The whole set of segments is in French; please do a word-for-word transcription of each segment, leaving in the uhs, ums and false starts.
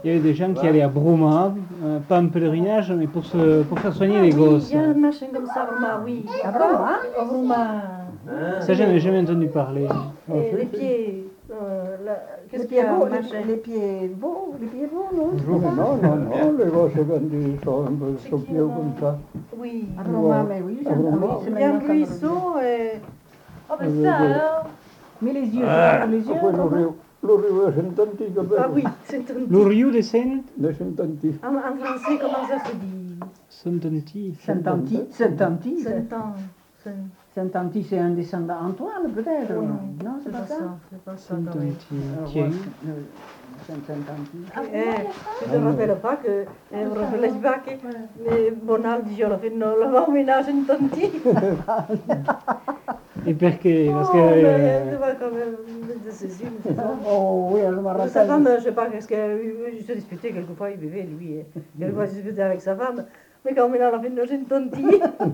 il y avait des gens qui allaient à Broma, euh, pas en pèlerinage, mais pour, se, pour faire soigner Ah les oui, gosses. il y a un machin comme ça, Broma, oui. À Broma? À Broma. Ça, j'en ai jamais entendu parler. Et les pieds, euh, là, Les qu'est-ce qu'il y pieds a, beaux, machin? les, les pieds beaux, les pieds beaux, non? Non, non, non, non, les gosses quand ils sont un peu saupiers comme ça. Oui. À Broma, mais oui, À j'en- Broma. oui, c'est Il y a un maintenant qu'on le ruisseau et... Oh, ben ça alors. dit. Mais les yeux, c'est pour les yeux. Poi lo Broma. rio, lo rio è Sentanti, che bello. Ah oui, c'est un Le Rio de Saint De Sentanti. En, en français, comment ça se dit? Saint-Anti. Saint-Anti, Saint-Anti, Saint-An. Saint- Saint-Anti, c'est un descendant Antoine, peut-être. Non, Non, c'est pas ça. C'est pas ça quand même. Saint-Anti. Euh, Thierry. ouais, euh, Saint-Anti. Eh, tu te rappelles pas que, eh, vous rappelez pas que eh, Bonaldi, io lo fanno, lo famiglia Saint-Anti? Et perché? Parce que, Oh, mais, euh, tu vois, quand même, c'est sûr, c'est ça. Oh oui, je me Sa rappelle. femme, je sais pas, qu'est-ce qu'elle se disputait quelquefois, il buvait, lui. et Quelquefois, il se disputait avec sa femme. Mais quand on est à la fin de Saint-Anti.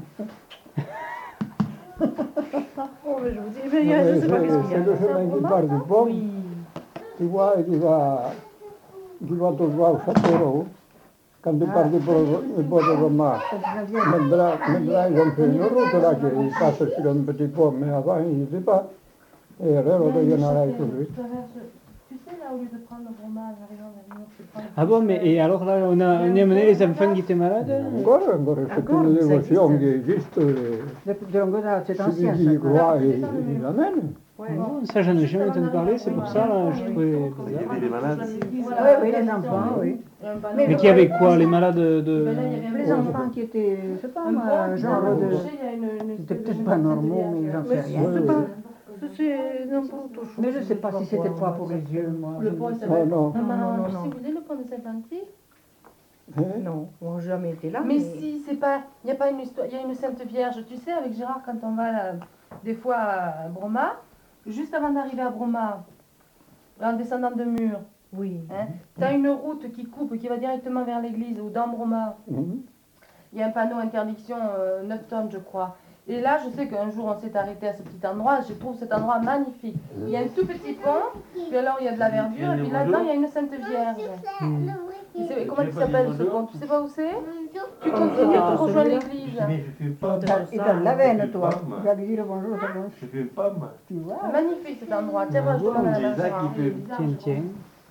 Oh, mais je vous dis, mais il y a- je sais pas qu'est-ce qu'il y C'est le a. chemin qui part du pont, Oui. tu vois, et qui va, qui va tout droit au château. Quand tu pars du pont du pont de Roma, maintenant, maintenant, ils ont fait une route là qui passe sur un petit pont, mais avant, ils n'étaient pas. Et alors, il y en a là aujourd'hui. Tu sais, là, au lieu de prendre le fromage, arrivant vers une autre, tu prends le ah bon, mais et alors là, on a, on a amené les enfants qui étaient malades? Encore, encore, c'est Encore, une ça dévotion qui existe. existe. et De, de Languedoc, c'est ancien. Celui qui y ça. croit, il il l'amène. Ouais. Bon, ça, j'en ai jamais entendu parler, c'est pour ça, là, je trouvais Il y bizarre. avait des malades. Oui, oui, les enfants, oui. Mais qu'il y avait quoi, les malades de... Ben là, il y avait Les enfants qui étaient, je sais pas, un moi, pont, genre tu de. sais, il y a une- une C'était espèce peut-être de pas jeune normaux, femme mais j'en Mais sais je rien. sais pas. C'est n'importe quoi. Mais je sais pas si c'était pas pour les yeux, moi. Le pont, il Non, s'appelle. non. Maman, Non, non, tu non. sais, vous êtes le pont de Saint-Anti? Hein? Non, on n'a jamais été là. Mais si, c'est pas. Il n'y a pas une histoire. Il y a une Sainte Vierge. Tu sais, avec Gérard, quand on va là, des fois à Broma, juste avant d'arriver à Broma, en descendant de mur, Oui. hein, tu as une route qui coupe, qui va directement vers l'église ou dans Broma. Mhm. Il y a un panneau interdiction euh, neuf tonnes, je crois. Et là, je sais qu'un jour, on s'est arrêté à ce petit endroit. Je trouve cet endroit magnifique. Il y a un tout petit pont, puis alors il y a de la verdure, et puis là-dedans, il y a une Sainte Vierge. Hmm. Et c'est- comment il s'appelle ce pont? Tu sais pas où c'est? Tu Ah, continues, tu ah, rejoins celui-là. l'église. Mais je fais pas. Et dans la veine, toi. J'allais dire bonjour, ça va. Je fais pas, moi. Tu vois. Magnifique cet endroit. Tiens, moi, je demande à la C'est ça Gérard. qui fait- Tiens, tiens.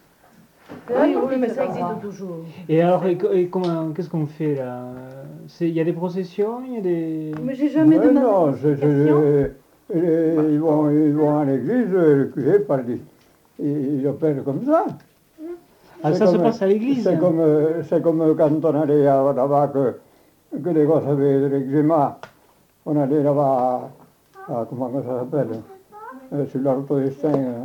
Oui, oui, mais ça existe toujours. Et alors, et, co- et comment, qu'est-ce qu'on fait là? C'est- Il y a des processions, il y a des... Mais j'ai jamais Ouais, demandé non, c'est, d'explication. c'est- et- ils, vont, ils vont à l'église, le curé parle, il appelle comme ça. Ah, C'est ça se comme- passe à l'église? C'est comme, euh, c'est comme quand on allait à- là-bas, que, que les gosses avaient de l'eczéma. On allait là-bas, à, à- comment ça s'appelle, euh, sur la route des Saints, euh,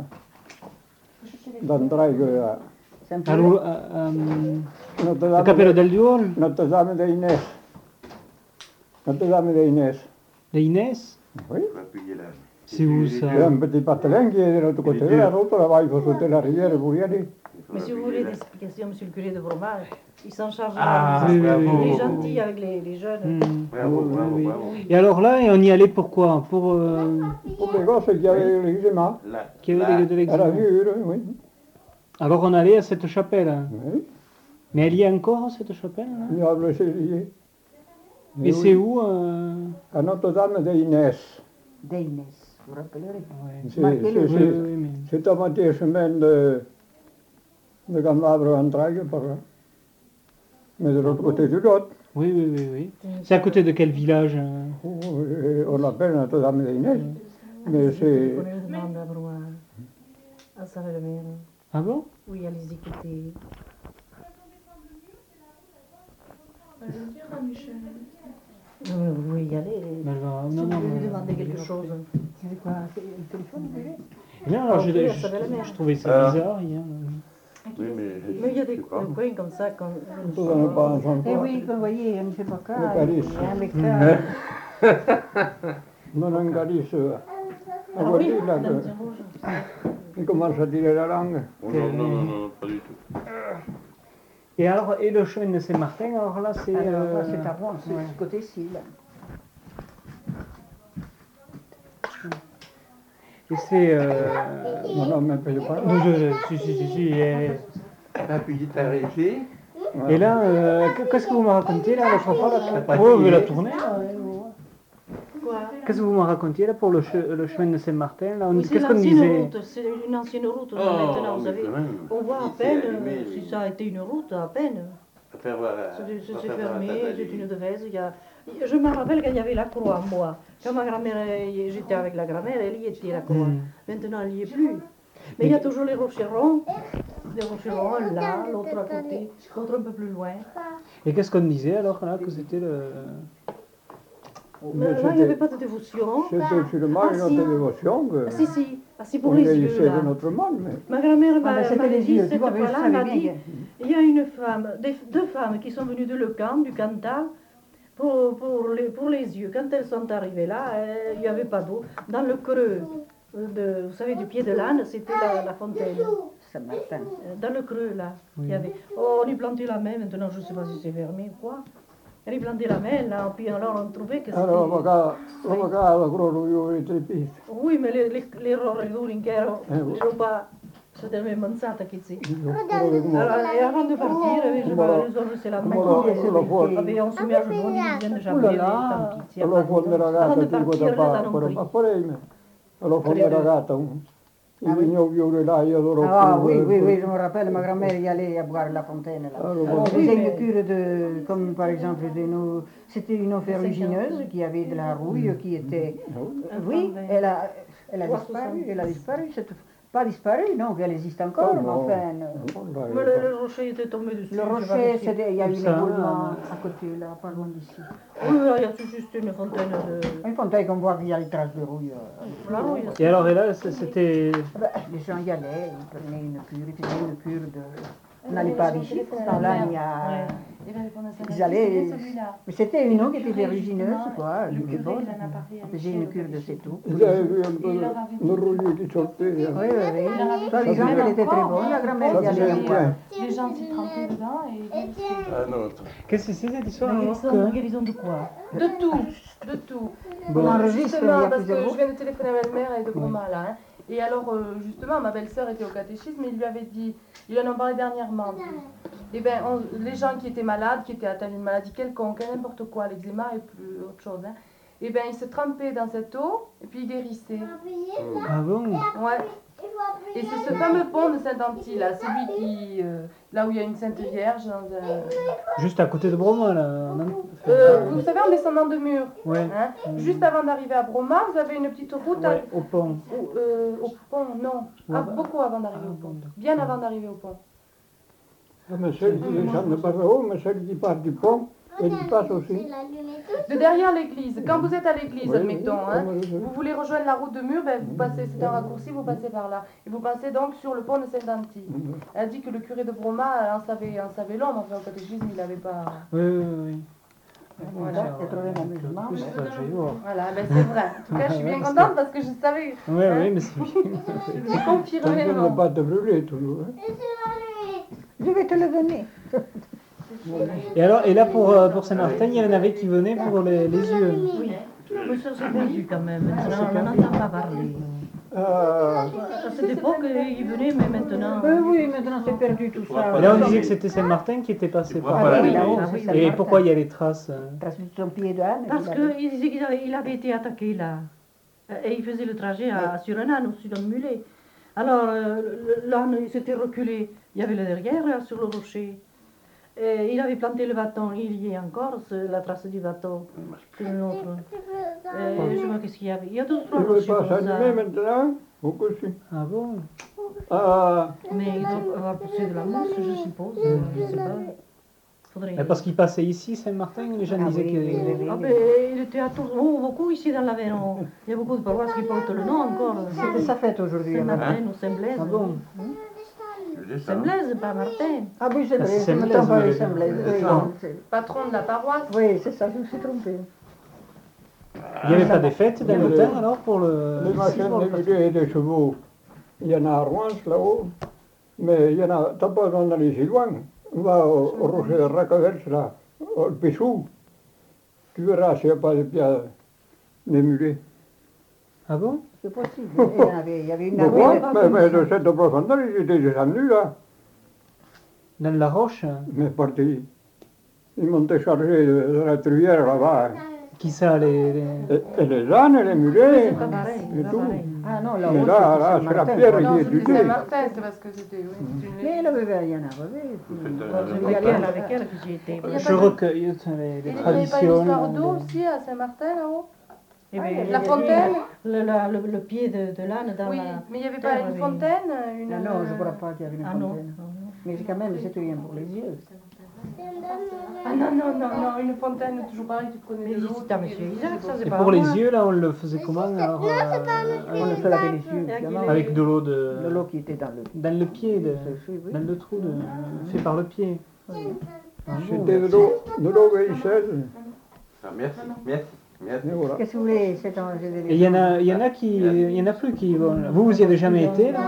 d'Andraï, euh, Saint-Pierre. Alors, euh, euh, la Notre-Dame Cappella de, del Duomo, Notre-Dame de Inès. Notre-Dame de Inès. de Inès, Oui. On va payer là. c'est où ça? Il y a un petit patelin qui est de l'autre côté de la route, là-bas, il faut sauter la rivière pour y aller. Mais si vous voulez des explications, monsieur le curé de Broma, il s'en charge. Ah, il oui, oui, est oui. gentil avec les, les jeunes. Hmm. Bravo, Oui, bravo, oui. bravo. Et alors là, et on y allait pourquoi? Pour euh, Pour les gosses qui avaient l'eczéma, Là. qu'il y là. avait de, de à la l'eczéma. vue, oui. Alors on allait à cette chapelle. hein. Oui. Mais elle y est encore, cette chapelle là? Il y a le Célier. Et c'est où euh... À Notre-Dame de Inès. D'Inès, vous vous rappellerez. ouais. C'est, Marquez-le. c'est, Oui, c'est, oui, oui, mais... c'est à moitié chemin de, de Gamabre en Trague, par là. Mais de l'autre côté du Lot, oui, oui, oui, oui. C'est à côté de quel village hein? on l'appelle Notre-Dame de Inès. Mais c'est, On les demande à Broma. À Saint-Lémer. Ah bon? Oui, allez écouter. Non, mais vous pouvez y aller. Mais elle va- Si Non, vous non, voulez lui mais- demander quelque chose. C'est quoi? C'est le téléphone, vous voulez? Non, alors je, Ah, oui, je- ça va la mer. je trouvais ça Euh. bizarre hier. Oui, mais. Mais il y a des je sais pas. des coins comme ça. Quand, tout dans le pas ensemble. Eh oui, vous voyez, on ne fait pas cas. Le calice. hein, les cas. Non, un Galice, à Ah oui, côté, là, Madame que- Rouge. il commence à tirer la langue. Oh, non, non, non, non, pas du tout. Et alors, et le chemin de Saint-Martin, alors là, c'est... Alors, là, euh, c'est à Rouen, c'est ouais. ce côté-ci, là. Et c'est... Euh... Non, non, mais pas pas là. non, je- si, si, si, si, eh, La petite arrêtée. Et là, euh, que- qu'est-ce que vous me racontiez là l'autre fois là pas Oh, crié. mais la tournée là, ouais, ouais. Quoi? Qu'est-ce que vous me racontiez là pour le, che- le chemin de Saint-Martin là on- Oui, c'est Qu'est-ce qu'on l'ancienne disait route, c'est une ancienne route Oh, maintenant, vous mais savez. quand même. On voit à Il s'est peine allumé, euh, lui. si ça a été une route, à peine. À faire voir la- C'est c'est- à c'est faire voir la fermé, tata, c'est lui. une devise. Il y a... Je me rappelle quand il y avait la croix, moi. Quand ma grand-mère, euh, j'étais avec la grand-mère, elle y était la croix. Hmm. Maintenant, elle n'y est plus. Mais il y a toujours les rocherons. Les rocherons, un là, l'autre à côté, l'autre un peu plus loin. Et qu'est-ce qu'on disait alors là que c'était le. Mais Là, il n'y avait c'était pas de dévotion. c'était sûrement Ah, une si. autre dévotion que Ah, si, si, ah, si pour on les yeux, vieillissait là. de notre monde. Mais Ma grand-mère Ah, m'a ben, c'était m'avait les dit, yeux, cette tu vois, mais je fois-là, savais m'a bien dit, que- il y a une femme, des- deux femmes qui sont venues de Le Camp, du Cantal, pour, pour, les, pour les yeux. Quand elles sont arrivées là, euh, il n'y avait pas d'eau. Dans le creux, de, vous savez, du pied de l'âne, c'était la, la fontaine. Saint-Martin. Euh, Dans le creux, là, il y Oui. avait. Oh, on y plantait la main, maintenant je ne sais pas si c'est fermé ou quoi. On y plantait la main, là, puis alors on trouvait que c'était... allora magari, magari la croce di treppi. Oui, mais les, les, les roreduri che erano, Eh, oui. erano pas... C'était même mansata che si. Quello che Alors, et avant de partir, je Comment vais la- les autres, c'est la comment main. la- la fuori- Ah ben, on se met à genoux, ils viennent Oh là jamais, là. tant pis. tiens, Allora quando Avant ragazza de dico da partir, là non fare prie. a fare allora quando ragazza il Ah, oui. mio fiore là io adoro Ah più, oui, eh, oui, oui, je me rappelle, ma grand-mère y allait à boire la fontaine. Là. Alors, Elle bon. faisait Oui, une mais- cure de, comme par exemple, de nos, c'était une ferrugineuse qui avait de la rouille, qui était, Un oui, temps, elle a, elle a Trois disparu, soixante. elle a disparu, cette, pas disparu, non, elle existe encore, Oh, mais non. enfin, euh, Mais le, le rocher était tombé dessus. le je rocher, vais c'était- il y a eu Ça, l'éboulement euh, à côté, là, pas loin d'ici. Oui, là, il y a tout juste une fontaine de... Une fontaine qu'on voit qu'il y a les traces de rouille. euh, La rouille. Et alors, et là, c- c'était. Ah ben, les gens y allaient, ils prenaient une cure, ils faisaient une cure de... On n'allait pas à Vichy, à ce temps-là, ni à... Ouais. Il avait pendant sa Ils vie, allaient- c'était celui-là. Mais c'était une eau qui Le était curé, verrugineuse, justement, quoi. le Elle était curé, bonne. il en a parlé à On faisait Michel une au cure de catéchisme. cette eau. Vous avez vu un Et il leur avait peu le rouillé qui sortait. Oui, oui, oui. Il en avait Toi, dit, disant même qu'elle était très encore, bonne, la hein, grand-mère Ça y faisait allait. un coin. Les gens s'y trempaient dedans et guérissaient. Un autre. Qu'est-ce que c'est cette histoire La alors guérison, que- la guérison de quoi? De tout, de tout. On enregistre, il y Justement, a parce plusieurs que mots. je viens de téléphoner à ma belle-mère, elle est de Broma là. hein. Et alors, euh, justement, ma belle-sœur était au catéchisme et il lui avait dit, il en a parlé dernièrement. Et ben, on- les gens qui étaient malades, qui étaient atteints d'une maladie quelconque, hein, n'importe quoi, l'eczéma et plus autre chose, hein, et ben, ils se trempaient dans cette eau et puis ils guérissaient. Ah bon Ouais. Et c'est ce fameux pont de Saint-Anty là, celui qui, euh, là où il y a une Sainte Vierge. Dans un- Juste à côté de Broma là. non Euh, vous savez, en descendant de mur, Ouais. hein, juste avant d'arriver à Broma, vous avez une petite route à- Ouais, au pont. au, euh, au pont, non, Ouais, Ah, bah- beaucoup avant d'arriver Ah, au pont, bon, d'accord. bien avant d'arriver au pont. Ah, mais celle qui descend de Barreau, mais celle qui part du pont, elle y passe aussi. De derrière l'église, quand vous êtes à l'église, Oui, admettons, oui, hein, oui, oui. vous voulez rejoindre la route de Mur, ben, vous passez, c'est un raccourci, vous passez par là. Et vous passez donc sur le pont de Saint-Anty. Elle dit que le curé de Broma en savait, en savait long, mais enfin au catéchisme, il n'avait pas... Oui, oui, oui. Voilà. J'ai trouvé mon musulman. En plus, ça, je vais voir. Voilà, ben c'est vrai. En tout cas, je suis bien contente parce que je savais, Ouais, Hein oui, mais c'est bien. j'ai confirmé. Attention de non. ne pas te brûler toujours. hein. Je vais te le donner. Et alors, et là pour, euh, pour Saint-Martin, il y en avait qui venaient pour les, les yeux. Oui. Mais ça s'est perdu quand même. Maintenant, on n'en entend pas parler. Ah, À cette époque, ils venaient, mais maintenant... Oui, oui, maintenant c'est perdu tout ça. Et là, on disait que c'était Saint-Martin qui était passé Tu vois par pas là. la oui, limite. là-haut, Ah c'est oui. Saint-Martin. Et pourquoi il y a les traces euh Trace de son pied d'âne. Parce il avait- qu'il disait qu'il avait, il avait été attaqué là. Euh, Et il faisait le trajet à, sur un âne ou sur un mulet. Alors euh, le- l'âne il s'était reculé. Il y avait le derrière là, sur le rocher. Et il avait planté le bâton. Il y est encore, c'est la trace du bâton. C'est le nôtre. Et je vois qu'est-ce qu'il y avait. Il y a deux ou tu trois ne veux rochers pas comme ça. s'allumer maintenant? Beaucoup si. Ah bon Ah, Mais il doit avoir poussé de la mousse, je suppose. Je sais pas. Faudrait... Mais parce qu'il passait ici, Saint-Martin, les gens Ah disaient oui, que. oui, oui, oui. Ah ben, il était à tour... oh, beaucoup ici dans l'Aveyron. Il y a beaucoup de paroisses qui portent le nom encore. C'était sa fête aujourd'hui. hein. Saint-Martin ou Saint-Blaise. Ah bon Je descends. Saint-Blaise, pas Martin. Ah oui, c'est Ah, vrai, c'est je me Saint-Blaise, trompe avec oui. Saint-Blaise. Oui, Ah. non, c'est- Patron de la paroisse. oui, c'est ça, je me suis trompée. Il n'y avait pas des fêtes dans le les- temps alors pour le. les machines, pour le- les mulets et les chevaux, il y en a à Rouen là-haut, mais il y en a, t'as pas besoin d'aller si loin. On va au, au rocher de Racavels, là, au Pessou. Tu verras s'il n'y a pas de pieds, des mulets. Ah bon C'est possible. Il y avait, il y avait une Pourquoi? armée de- Mais, mais de cette profondeur, ils étaient descendus là. Dans la roche? Mais parti. Ils m'ont déchargé de la truyère là-bas. Qui ça, les... les- Et, et les ânes, les mulets, C'est pas pareil, et c'est pas tout. pareil. Ah non, là, Mais haut, là, c'était là, c'est la Saint-Martin, pierre quoi. qui Non, est c'était du dé. Saint-Martin, c'est parce que c'était. Oui, c'est une Mais il avait rien à rêver. Quand je C'était me un- parle avec elle, que j'y étais. Il y a Je pas de- recueille les, les Et il n'y avait pas une traditions. histoire d'eau les- aussi à Saint-Martin là-haut? Eh ben, Ah, il y La avait fontaine? Le, la- le, le pied de, de l'âne dans Oui, la... mais il n'y avait pas terre, une oui. fontaine? Une... Ah non, je ne crois pas qu'il y avait une Ah non. fontaine. non, non. Mais quand même, c'était rien pour les yeux. Ah non, non, non, non, une fontaine, toujours pareil, tu prenais Mais de l'eau. ici, c'est à tu monsieur guérissais, Isaac, ça, bon. c'est Et pas pour à les moi. yeux, là, on le faisait comment alors, euh, On le fait laver les yeux, évidemment. avec de l'eau De de... l'eau qui était dans le... Dans le pied, de... Oui, oui. dans le trou, de... fait par le pied. C'était de l'eau, de l'eau veilleuse. Ah, merci, merci, merci. Et voilà. Qu'est-ce que vous voulez? C'est un... Et il y en a, il y en a qui, il y en a plus qui vont. Vous, vous y avez jamais été là?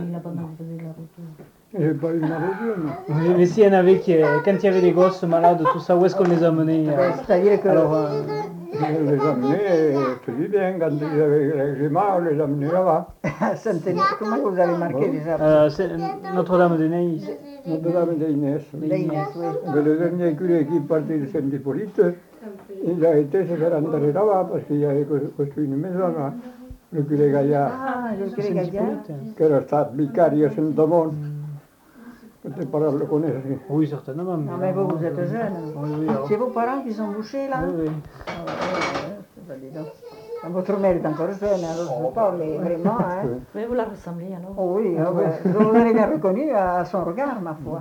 J'ai pas eu mal aux yeux, non. Mais s'il y en avait qui, quand il y avait des gosses malades, tout ça, où est-ce qu'on les a menés? euh, Ben, C'est-à-dire que... Alors, euh, Je les amenais, je te dis bien, quand ils avaient l'eczéma, on les amenait là-bas. à Saint-Denis, comment vous avez marqué déjà? euh, c'est Notre-Dame de Naïs. Notre-Dame d'Inès. L'Inès, oui. Mais le dernier curé qui partit de Saint-Hippolyte, il a été se faire entrer là-bas parce qu'il avait construit une maison là. Le curé Gaillard, Ah, le curé Gaillard. qui era stato vicario a Saint-Amand. Tes parents le connaissent. Oui, certainement. Ah, mais vous, vous êtes jeune. Oui, oui, alors. C'est vos parents qui sont bouchés, là? Oui, oui. Ah, ouais, ouais, c'est pas dis donc. Ah, votre mère est encore jeune, alors je ne sais pas, mais vraiment, hein. Mais vous la ressemblez alors. Oh oui, ah, ouais. Je l'aurais bien reconnu à son regard, ma foi.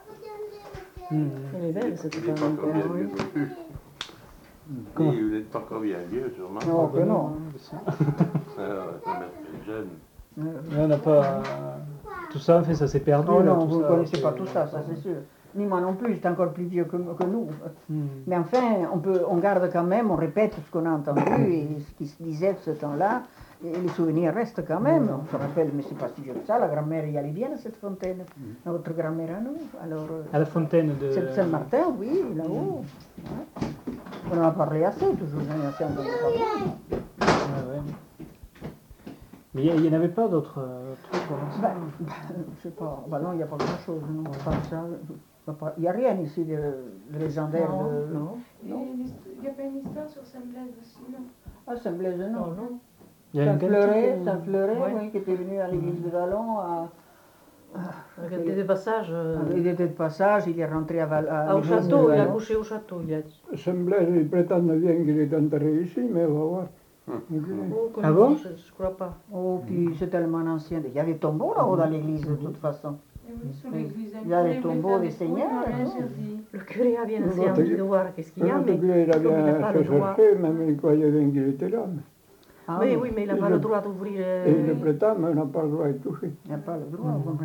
Hmm. Elle est belle cette Il n'est pas femme. encore bien oui. vieux non plus. Comment? Oui, vous n'êtes pas encore bien vieux, sûrement. Non, que non. Alors, ça va être jeune. Mais on n'a pas. euh, Tout ça, en fait, ça s'est perdu. Oh là, non, tout vous ne ça, connaissez c'est- pas tout ça, ça c'est sûr. Ni moi non plus, j'étais encore plus vieux que, que nous. Hmm. Mais enfin, on, peut, on garde quand même, on répète ce qu'on a entendu et ce qui se disait de ce temps-là. Et les souvenirs restent quand même. On se rappelle, mais c'est pas si vieux que ça, la grand-mère y allait bien à cette fontaine. Notre grand-mère à nous. Alors, euh, À la fontaine de. c'est Saint-Martin, oui, là-haut. Ouais. On en a parlé assez, toujours, on en a assez entendu parler. Ouais, ouais. Mais il n'y en avait pas d'autres euh, trucs comme ça. Ben, ben, je sais pas, ben non, il n'y a pas grand-chose, non, pas ça. Il n'y a rien ici de, de légendaire. Non, de, non. Il n'y a pas une histoire sur Saint-Blaise aussi, non? Ah, Saint-Blaise, non. Non, non. Il y a Ça un fleurait, cantique, ça euh, fleurait, Ouais. oui, qui était venu à l'église de Vallon. À, Avec des passages. euh, il était de passage, il est rentré à, Val, à ah, au l'église de château, il a Vallon. couché au château, il a dit. Saint-Blaise, ils prétendent bien qu'il est enterré ici, mais on va voir. Hum. Oh, que Ah non, bon je, je crois pas. Oh, puis c'est tellement ancien. Il y a des tombeaux là-haut dans l'église de toute façon. Eh oui, sous l'église. Il y a les Vous voulez tombeaux faire des des seigneurs, fouilles, hein. rien interdit. Le curé a bien Le essayé vote- de voir qu'est-ce qu'il y a, Le mais curé, il a comme il n'a bien pas se le droit. cherché, même il croyait bien qu'il était là. Mais Ah, Oui, oui, oui, mais il n'a Et pas le- le droit d'ouvrir. et il euh, le prétend, mais on n'a pas le droit de toucher. il n'y a pas le droit. vous